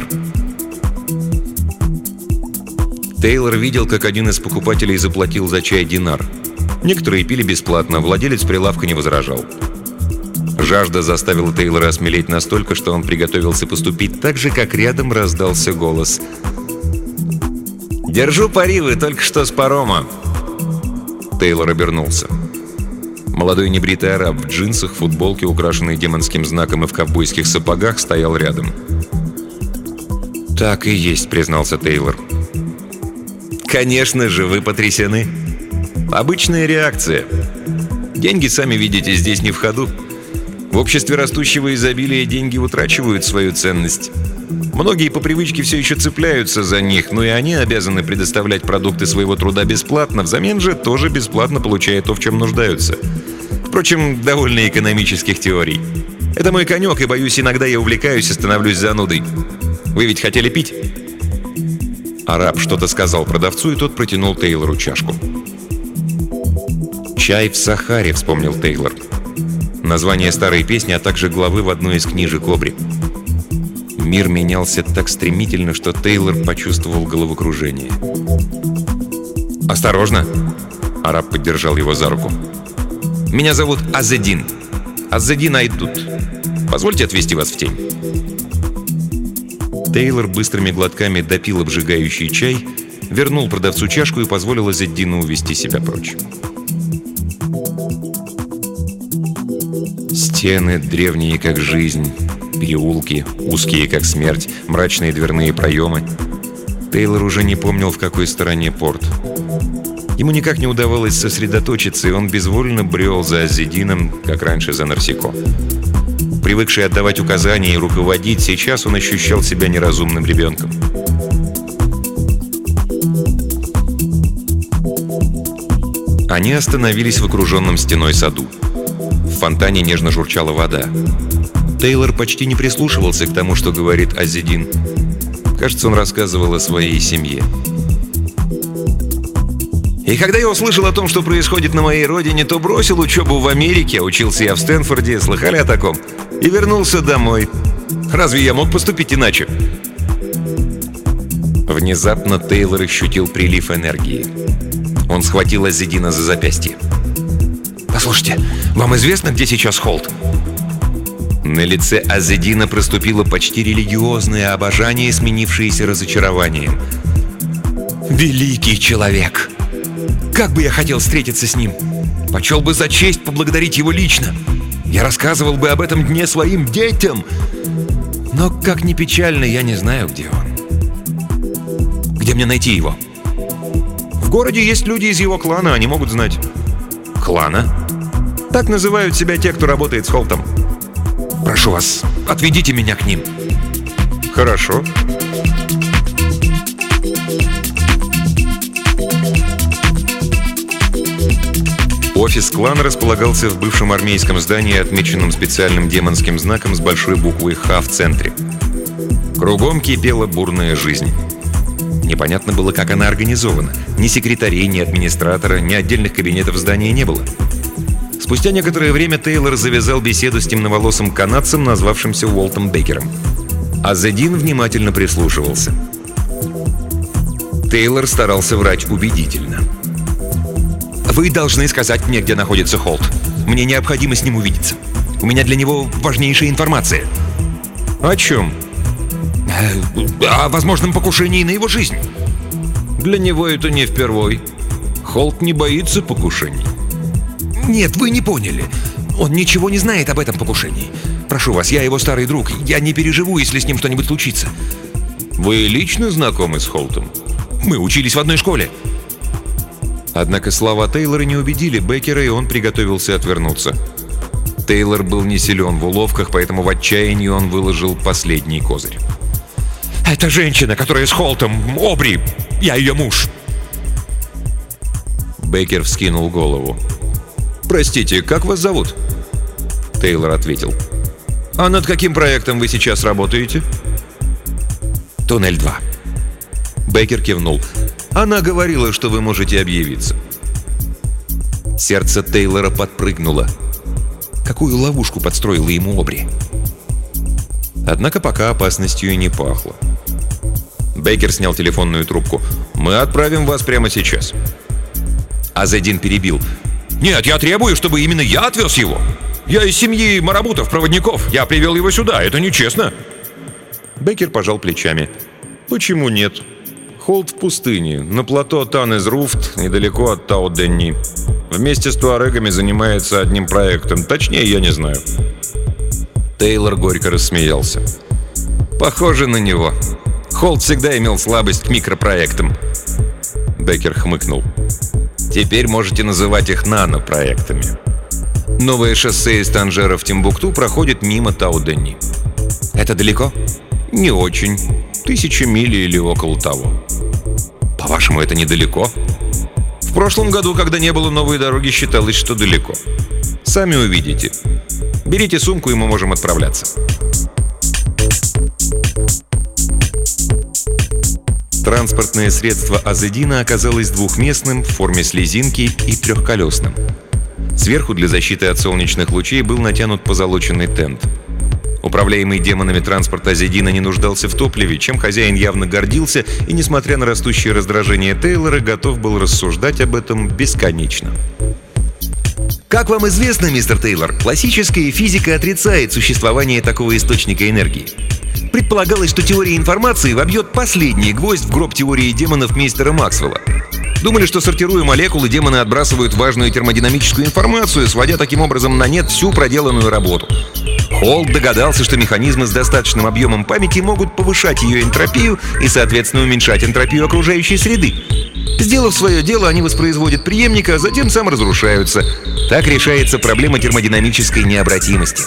Тейлор видел, как один из покупателей заплатил за чай динар. Некоторые пили бесплатно, владелец прилавка не возражал. Жажда заставила Тейлора осмелеть настолько, что он приготовился поступить так же, как рядом раздался голос. «Держу пари, вы только что с парома!» Тейлор обернулся. Молодой небритый араб в джинсах, футболке, украшенной демонским знаком, и в ковбойских сапогах стоял рядом. «Так и есть», — признался Тейлор. «Конечно же, вы потрясены. Обычная реакция. Деньги, сами видите, здесь не в ходу. В обществе растущего изобилия деньги утрачивают свою ценность. Многие по привычке все еще цепляются за них, но и они обязаны предоставлять продукты своего труда бесплатно, взамен же тоже бесплатно получая то, в чем нуждаются. Впрочем, довольно экономических теорий. Это мой конек, и, боюсь, иногда я увлекаюсь и становлюсь занудой. Вы ведь хотели пить?» Араб что-то сказал продавцу, и тот протянул Тейлору чашку. «Чай в Сахаре», — вспомнил Тейлор. Название старой песни, а также главы в одной из книжек Обри. Мир менялся так стремительно, что Тейлор почувствовал головокружение. «Осторожно!» — араб поддержал его за руку. «Меня зовут Аззедин. Аззедин Айдут. Позвольте отвезти вас в тень». Тейлор быстрыми глотками допил обжигающий чай, вернул продавцу чашку и позволил Аззедину увести себя прочь. Стены древние, как жизнь, переулки, узкие, как смерть, мрачные дверные проемы. Тейлор уже не помнил, в какой стороне порт. Ему никак не удавалось сосредоточиться, и он безвольно брел за Аззедином, как раньше за Нарсико. Привыкший отдавать указания и руководить, сейчас он ощущал себя неразумным ребенком. Они остановились в окруженном стеной саду. В фонтане нежно журчала вода. Тейлор почти не прислушивался к тому, что говорит Аззедин. Кажется, он рассказывал о своей семье. «И когда я услышал о том, что происходит на моей родине, то бросил учебу в Америке, учился я в Стэнфорде, слыхали о таком, и вернулся домой. Разве я мог поступить иначе?» Внезапно Тейлор ощутил прилив энергии. Он схватил Аззедина за запястье. «Послушайте, вам известно, где сейчас Холт?» На лице Аззедина проступило почти религиозное обожание, сменившееся разочарованием. «Великий человек! Как бы я хотел встретиться с ним! Почел бы за честь поблагодарить его лично! Я рассказывал бы об этом дне своим детям! Но, как ни печально, я не знаю, где он. Где мне найти его?» «В городе есть люди из его клана, они могут знать». «Клана?» «Так называют себя те, кто работает с Холтом». «Прошу вас, отведите меня к ним». «Хорошо». Офис клана располагался в бывшем армейском здании, отмеченном специальным демонским знаком с большой буквой «Х» в центре. Кругом кипела бурная жизнь. Непонятно было, как она организована. Ни секретарей, ни администратора, ни отдельных кабинетов в здании не было. Спустя некоторое время Тейлор завязал беседу с темноволосым канадцем, назвавшимся Уолтом Беккером. Аззедин внимательно прислушивался. Тейлор старался врать убедительно. «Вы должны сказать мне, где находится Холт. Мне необходимо с ним увидеться. У меня для него важнейшая информация». «О чем?» «О возможном покушении на его жизнь». «Для него это не впервой. Холт не боится покушений». «Нет, вы не поняли. Он ничего не знает об этом покушении. Прошу вас, я его старый друг. Я не переживу, если с ним что-нибудь случится». «Вы лично знакомы с Холтом?» «Мы учились в одной школе». Однако слова Тейлора не убедили Беккера, и он приготовился отвернуться. Тейлор был не силен в уловках, поэтому в отчаянии он выложил последний козырь. «Это женщина, которая с Холтом, Обри. Я ее муж». Беккер вскинул голову. «Простите, как вас зовут?» Тейлор ответил. «А над каким проектом вы сейчас работаете?» «Туннель два». Беккер кивнул. «Она говорила, что вы можете объявиться». Сердце Тейлора подпрыгнуло. Какую ловушку подстроила ему Обри? Однако пока опасностью и не пахло. Беккер снял телефонную трубку. «Мы отправим вас прямо сейчас». Азедин перебил. «Нет, я требую, чтобы именно я отвез его. Я из семьи марабутов-проводников. Я привел его сюда. Это нечестно». Беккер пожал плечами. «Почему нет? Холт в пустыне, на плато Тан-из-Руфт, недалеко от Тау-Денни. Вместе с туарегами занимается одним проектом. Точнее, я не знаю». Тейлор горько рассмеялся. «Похоже на него. Холт всегда имел слабость к микропроектам». Беккер хмыкнул. «Теперь можете называть их нанопроектами. Новое шоссе из Танжера в Тимбукту проходит мимо Тау-Денни». «Это далеко?» «Не очень. Тысячи миль или около того». «По-вашему, это недалеко?» «В прошлом году, когда не было новой дороги, считалось, что далеко. Сами увидите. Берите сумку, и мы можем отправляться». Транспортное средство Азедина оказалось двухместным, в форме слезинки и трехколесным. Сверху для защиты от солнечных лучей был натянут позолоченный тент. Управляемый демонами транспорт Азедина не нуждался в топливе, чем хозяин явно гордился, и, несмотря на растущее раздражение Тейлора, готов был рассуждать об этом бесконечно. Как вам известно, мистер Тейлор, классическая физика отрицает существование такого источника энергии. Предполагалось, что теория информации вобьет последний гвоздь в гроб теории демонов мистера Максвелла. Думали, что, сортируя молекулы, демоны отбрасывают важную термодинамическую информацию, сводя таким образом на нет всю проделанную работу. Холт догадался, что механизмы с достаточным объемом памяти могут повышать ее энтропию и, соответственно, уменьшать энтропию окружающей среды. Сделав свое дело, они воспроизводят преемника, а затем сам разрушаются. Так решается проблема термодинамической необратимости.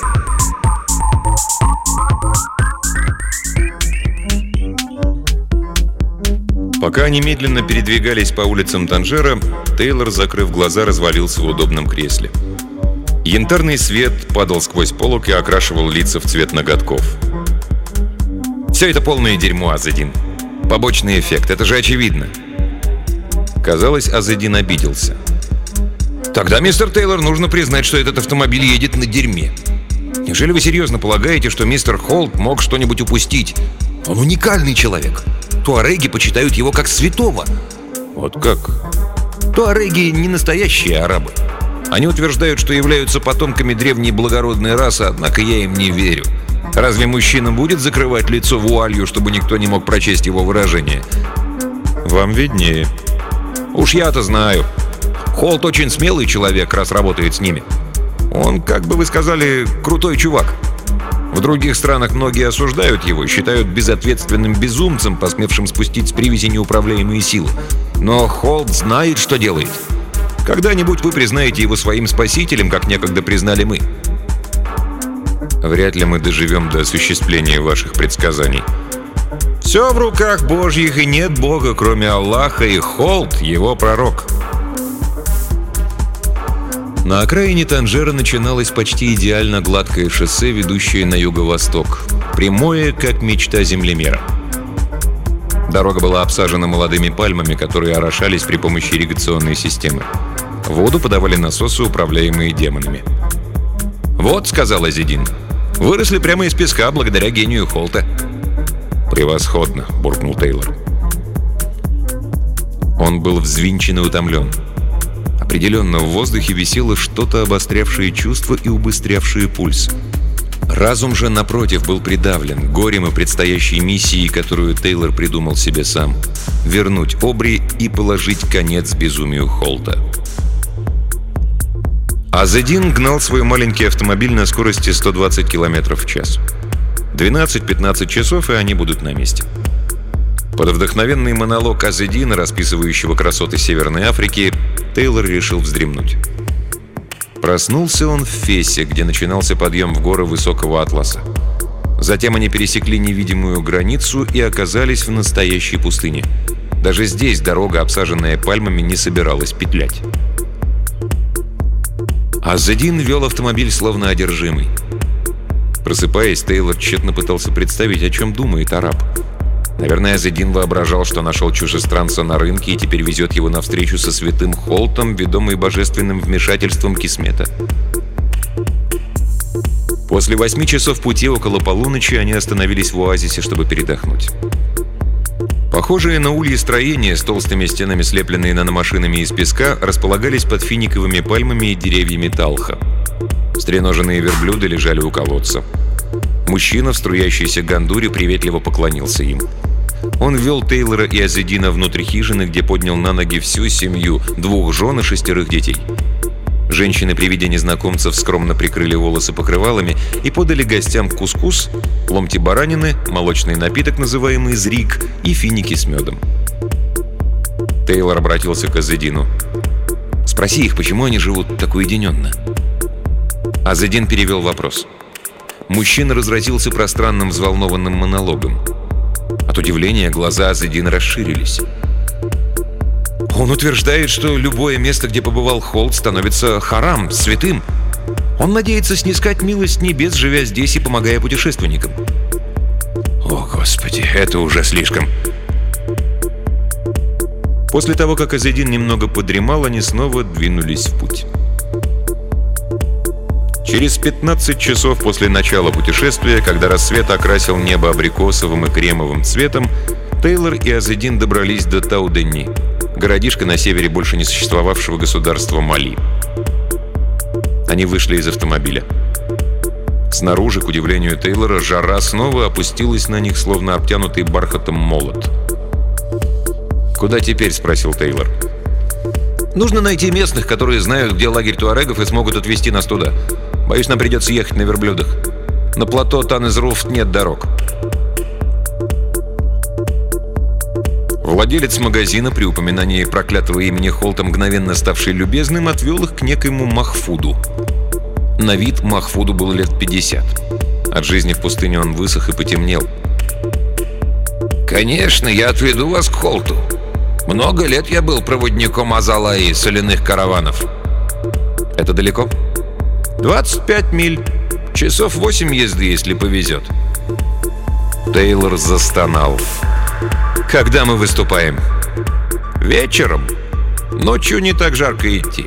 Пока они медленно передвигались по улицам Танжера, Тейлор, закрыв глаза, развалился в удобном кресле. Янтарный свет падал сквозь полог и окрашивал лица в цвет ноготков. «Все это полное дерьмо, Азедин. Побочный эффект, это же очевидно». Казалось, Азедин обиделся. «Тогда, мистер Тейлор, нужно признать, что этот автомобиль едет на дерьме. Неужели вы серьезно полагаете, что мистер Холт мог что-нибудь упустить? Он уникальный человек. Туареги почитают его как святого». «Вот как?» «Туареги не настоящие арабы. Они утверждают, что являются потомками древней благородной расы, однако я им не верю. Разве мужчина будет закрывать лицо вуалью, чтобы никто не мог прочесть его выражение?» «Вам виднее». «Уж я-то знаю. Холт очень смелый человек, раз работает с ними. Он, как бы вы сказали, крутой чувак. В других странах многие осуждают его, считают безответственным безумцем, посмевшим спустить с привязи неуправляемые силы. Но Холт знает, что делает. Когда-нибудь вы признаете его своим спасителем, как некогда признали мы». «Вряд ли мы доживем до осуществления ваших предсказаний». «Все в руках Божьих, и нет Бога, кроме Аллаха, и Холт — его пророк». На окраине Танжера начиналось почти идеально гладкое шоссе, ведущее на юго-восток. Прямое, как мечта землемера. Дорога была обсажена молодыми пальмами, которые орошались при помощи ирригационной системы. Воду подавали насосы, управляемые демонами. «Вот», — сказал Азедин, — «выросли прямо из песка благодаря гению Холта». «Превосходно», — буркнул Тейлор. Он был взвинчен и утомлен. Определенно, в воздухе висело что-то, обострявшее чувства и убыстрявшее пульс. Разум же, напротив, был придавлен горем и предстоящей миссией, которую Тейлор придумал себе сам — вернуть Обри и положить конец безумию Холта. Азедин гнал свой маленький автомобиль на скорости сто двадцать километров в час. двенадцать-пятнадцать часов, и они будут на месте. Под вдохновенный монолог Азедина, расписывающего красоты Северной Африки, Тейлор решил вздремнуть. Проснулся он в Фесе, где начинался подъем в горы Высокого Атласа. Затем они пересекли невидимую границу и оказались в настоящей пустыне. Даже здесь дорога, обсаженная пальмами, не собиралась петлять. Азедин вел автомобиль словно одержимый. Просыпаясь, Тейлор тщетно пытался представить, о чем думает араб. Наверное, Азедин воображал, что нашел чужестранца на рынке и теперь везет его навстречу со святым Холтом, ведомый божественным вмешательством Кисмета. После восьми часов пути около полуночи они остановились в оазисе, чтобы передохнуть. Похожие на ульи строения с толстыми стенами, слепленные наномашинами из песка, располагались под финиковыми пальмами и деревьями талха. Стреноженные верблюды лежали у колодца. Мужчина в струящейся гандуре приветливо поклонился им. Он ввел Тейлора и Азедина внутрь хижины, где поднял на ноги всю семью, двух жен и шестерых детей. Женщины при виде незнакомцев скромно прикрыли волосы покрывалами и подали гостям кускус, ломти баранины, молочный напиток, называемый зрик, и финики с медом. Тейлор обратился к Азедину. «Спроси их, почему они живут так уединенно?» Азедин перевел вопрос. Мужчина разразился пространным взволнованным монологом. От удивления глаза Азедина расширились. Он утверждает, что любое место, где побывал Холт, становится харам, святым. Он надеется снискать милость небес, живя здесь и помогая путешественникам. О, Господи, это уже слишком. После того, как Азедин немного подремал, они снова двинулись в путь. Через пятнадцать часов после начала путешествия, когда рассвет окрасил небо абрикосовым и кремовым цветом, Тейлор и Азедин добрались до Тау-Дени, городишко на севере больше не существовавшего государства Мали. Они вышли из автомобиля. Снаружи, к удивлению Тейлора, жара снова опустилась на них, словно обтянутый бархатом молот. «Куда теперь?» — спросил Тейлор. «Нужно найти местных, которые знают, где лагерь туарегов, и смогут отвезти нас туда. Боюсь, нам придется ехать на верблюдах. На плато Тан-из-Руфт нет дорог». Владелец магазина, при упоминании проклятого имени Холта, мгновенно ставший любезным, отвел их к некоему Махфуду. На вид Махфуду было лет пятьдесят. От жизни в пустыне он высох и потемнел. «Конечно, я отведу вас к Холту. Много лет я был проводником Азалаи, соляных караванов». «Это далеко?» «двадцать пять миль. Часов восемь езды, если повезет». Тейлор застонал. «Когда мы выступаем?» «Вечером. Ночью не так жарко идти».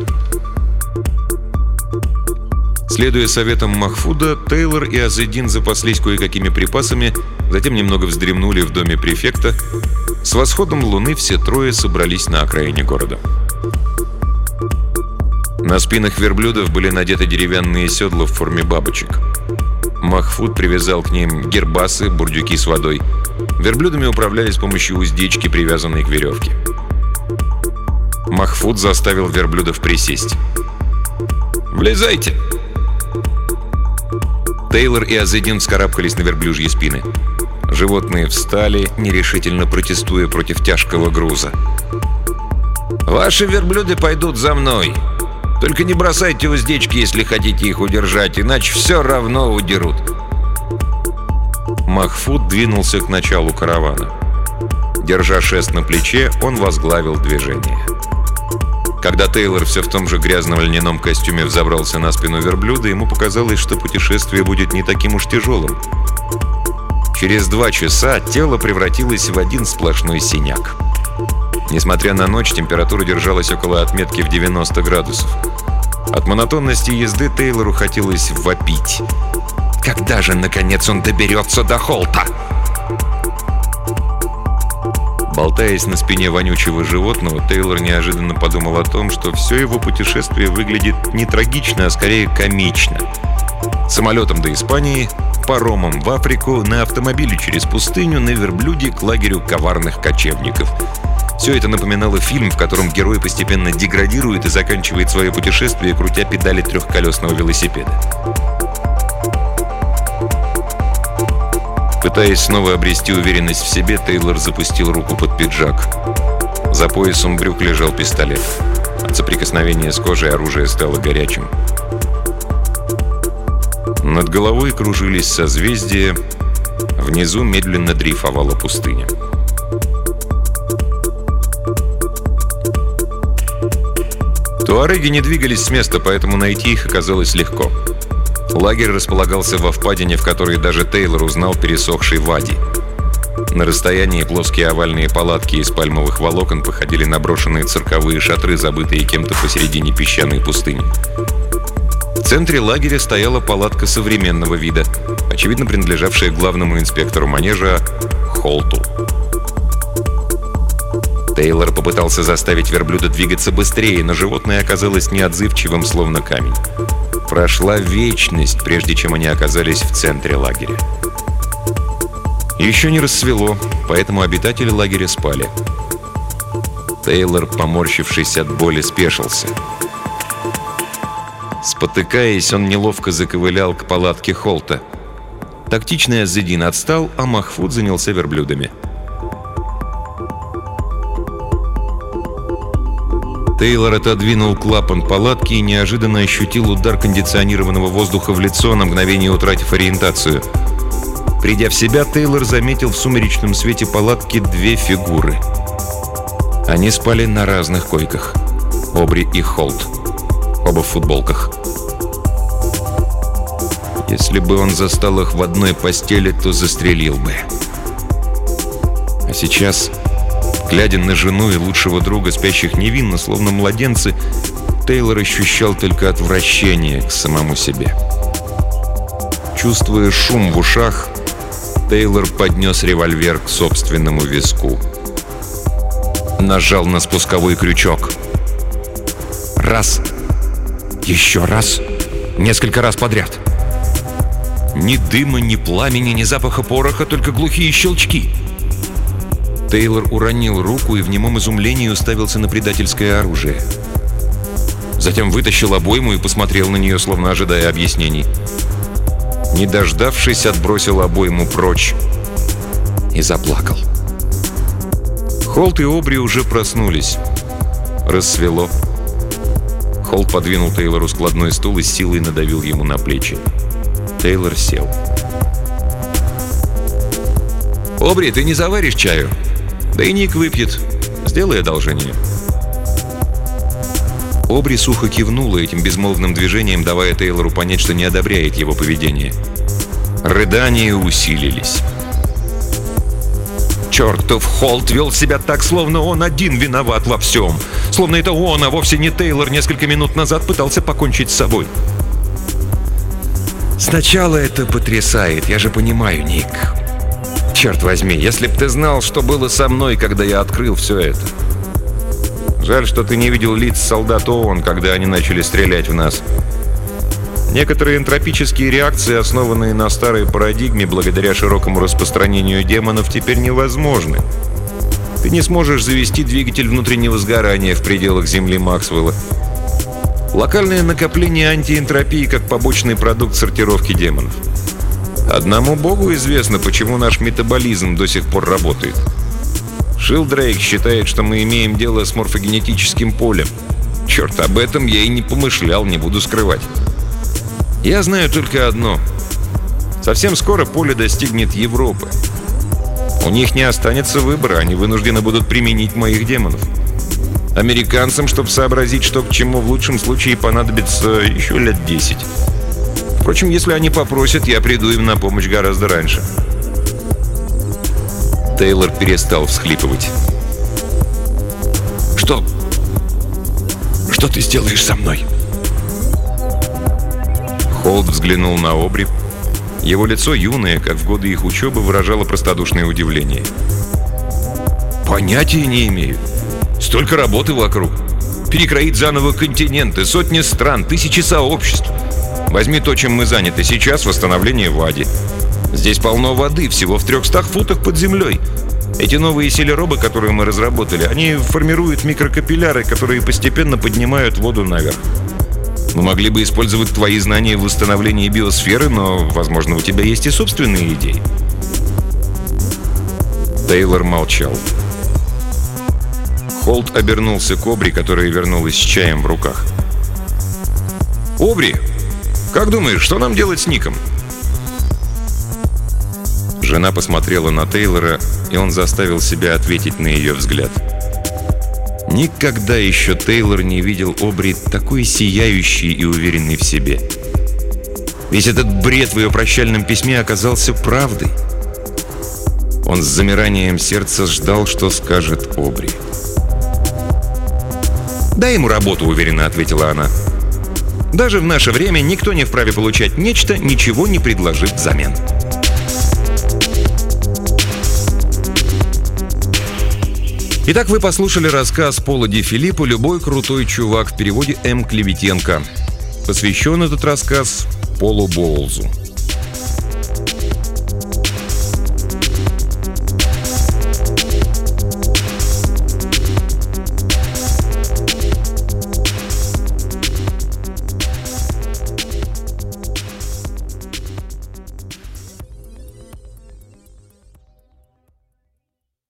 Следуя советам Махфуда, Тейлор и Азедин запаслись кое-какими припасами, затем немного вздремнули в доме префекта. С восходом луны все трое собрались на окраине города. На спинах верблюдов были надеты деревянные седла в форме бабочек. Махфуд привязал к ним гербасы, бурдюки с водой. Верблюдами управляли с помощью уздечки, привязанной к веревке. Махфуд заставил верблюдов присесть. «Влезайте!» Тейлор и Азедин вскарабкались на верблюжьи спины. Животные встали, нерешительно протестуя против тяжкого груза. «Ваши верблюды пойдут за мной. Только не бросайте уздечки, если хотите их удержать, иначе все равно удерут». Махфуд двинулся к началу каравана. Держа шест на плече, он возглавил движение. Когда Тейлор все в том же грязном льняном костюме взобрался на спину верблюда, ему показалось, что путешествие будет не таким уж тяжелым. Через два часа тело превратилось в один сплошной синяк. Несмотря на ночь, температура держалась около отметки в девяносто градусов. От монотонности езды Тейлору хотелось вопить. Когда же, наконец, он доберется до Холта? Болтаясь на спине вонючего животного, Тейлор неожиданно подумал о том, что все его путешествие выглядит не трагично, а скорее комично. Самолетом до Испании, паромом в Африку, на автомобиле через пустыню, на верблюде к лагерю коварных кочевников. Все это напоминало фильм, в котором герой постепенно деградирует и заканчивает свое путешествие, крутя педали трехколесного велосипеда. Пытаясь снова обрести уверенность в себе, Тейлор запустил руку под пиджак. За поясом брюк лежал пистолет. От соприкосновения с кожей оружие стало горячим. Над головой кружились созвездия, внизу медленно дрейфовала пустыня. Туареги не двигались с места, поэтому найти их оказалось легко. Лагерь располагался во впадине, в которой даже Тейлор узнал пересохший вади. На расстоянии плоские овальные палатки из пальмовых волокон походили на брошенные цирковые шатры, забытые кем-то посередине песчаной пустыни. В центре лагеря стояла палатка современного вида, очевидно принадлежавшая главному инспектору манежа Холту. Тейлор попытался заставить верблюда двигаться быстрее, но животное оказалось неотзывчивым, словно камень. Прошла вечность, прежде чем они оказались в центре лагеря. Еще не рассвело, поэтому обитатели лагеря спали. Тейлор, поморщившись от боли, спешился. Спотыкаясь, он неловко заковылял к палатке Холта. Тактичный Аззедин отстал, а Махфуд занялся верблюдами. Тейлор отодвинул клапан палатки и неожиданно ощутил удар кондиционированного воздуха в лицо, на мгновение утратив ориентацию. Придя в себя, Тейлор заметил в сумеречном свете палатки две фигуры. Они спали на разных койках. Обри и Холт. Оба в футболках. Если бы он застал их в одной постели, то застрелил бы. А сейчас, глядя на жену и лучшего друга, спящих невинно, словно младенцы, Тейлор ощущал только отвращение к самому себе. Чувствуя шум в ушах, Тейлор поднес револьвер к собственному виску. Нажал на спусковой крючок. Раз. Еще раз. Несколько раз подряд. Ни дыма, ни пламени, ни запаха пороха, только глухие щелчки. Тейлор уронил руку и в немом изумлении уставился на предательское оружие. Затем вытащил обойму и посмотрел на нее, словно ожидая объяснений. Не дождавшись, отбросил обойму прочь и заплакал. Холт и Обри уже проснулись. Рассвело. Холт подвинул Тейлору складной стул и с силой надавил ему на плечи. Тейлор сел. «Обри, ты не заваришь чаю? Да и Ник выпьет. Сделай одолжение». Обри сухо кивнула этим безмолвным движением, давая Тейлору понять, что не одобряет его поведение. Рыдания усилились. Чертов Холт вел себя так, словно он один виноват во всем. Словно это он, а вовсе не Тейлор, несколько минут назад пытался покончить с собой. Сначала это потрясает, я же понимаю, Ник. Черт возьми, если б ты знал, что было со мной, когда я открыл все это. Жаль, что ты не видел лиц солдат ООН, когда они начали стрелять в нас. Некоторые энтропические реакции, основанные на старой парадигме, благодаря широкому распространению демонов, теперь невозможны. Ты не сможешь завести двигатель внутреннего сгорания в пределах Земли Максвелла. Локальное накопление антиэнтропии как побочный продукт сортировки демонов. Одному богу известно, почему наш метаболизм до сих пор работает. Шилдрейк считает, что мы имеем дело с морфогенетическим полем. Черт, об этом я и не помышлял, не буду скрывать. Я знаю только одно. Совсем скоро поле достигнет Европы. У них не останется выбора, они вынуждены будут применить моих демонов. Американцам, чтобы сообразить, что к чему, в лучшем случае понадобится еще лет десять. Впрочем, если они попросят, я приду им на помощь гораздо раньше. Тейлор перестал всхлипывать. Что? Что ты сделаешь со мной? Холт взглянул на Обри. Его лицо, юное, как в годы их учебы, выражало простодушное удивление. Понятия не имею. Столько работы вокруг. Перекроить заново континенты, сотни стран, тысячи сообществ. Возьми то, чем мы заняты сейчас, восстановление Вади. Здесь полно воды, всего в трехстах футах под землей. Эти новые селеробы, которые мы разработали, они формируют микрокапилляры, которые постепенно поднимают воду наверх. Мы могли бы использовать твои знания в восстановлении биосферы, но, возможно, у тебя есть и собственные идеи. Тейлор молчал. Холт обернулся к Обри, которая вернулась с чаем в руках. «Обри, как думаешь, что нам делать с Ником?» Жена посмотрела на Тейлора, и он заставил себя ответить на ее взгляд. Никогда еще Тейлор не видел Обри такой сияющей и уверенной в себе. Весь этот бред в ее прощальном письме оказался правдой. Он с замиранием сердца ждал, что скажет Обри. «Дай ему работу», — уверенно ответила она. «Даже в наше время никто не вправе получать нечто, ничего не предложив взамен». Итак, вы послушали рассказ Пола Ди Филиппо «Любой крутой чувак» в переводе М. Клеветенко. Посвящен этот рассказ Полу Боулзу.